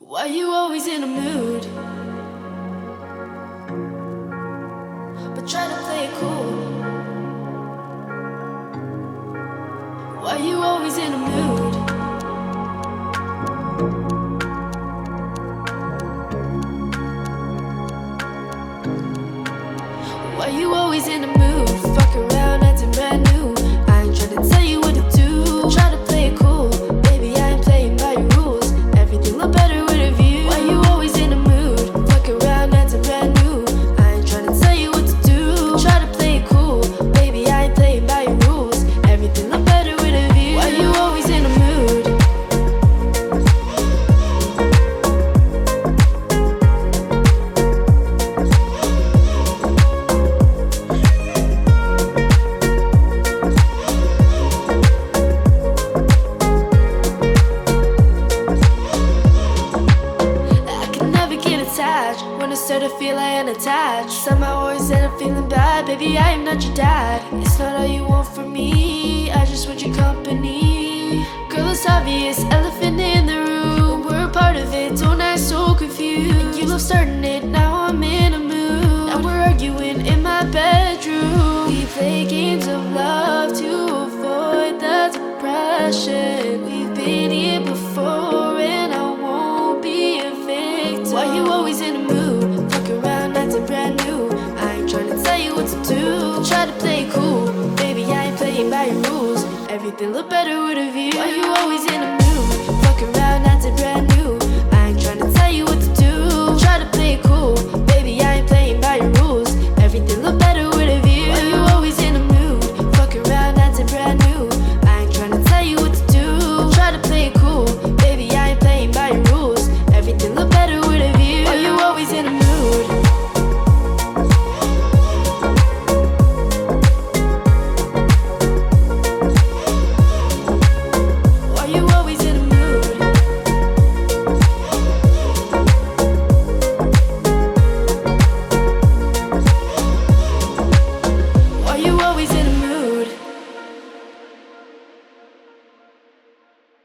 Why you always in a mood? But try to play it cool. Why you always in a mood? Why you always in a mood? Fuck around, acting brand new. I ain't tryna tell you what to do. Try to play it cool. Baby, I ain't playing by your rules. Everything look better with a view. Why you always in a mood? Fuck around, acting brand new. I ain't tryna tell you what to do. Try to play it cool. Baby, I ain't playing by your rules. Everything look better with a view. Why you always in a mood? When I start to feel I ain't attached, somehow always end up feeling bad. Baby, I am not your dad. It's not all you want from me, I just want your company. Girl, it's obvious, elephant in the room. We're a part of it, don't act so confused. You love starting it, now I'm in a mood. Now we're arguing in my bedroom. We play games of love to avoid the depression. We've been here before and I won't be a victim. Why you always in a mood? Fuck around, acting brand new. I ain't tryna tell you what to do. Try to play it cool. Baby, I ain't playing by your rules. Everything look better with a view. Why you always in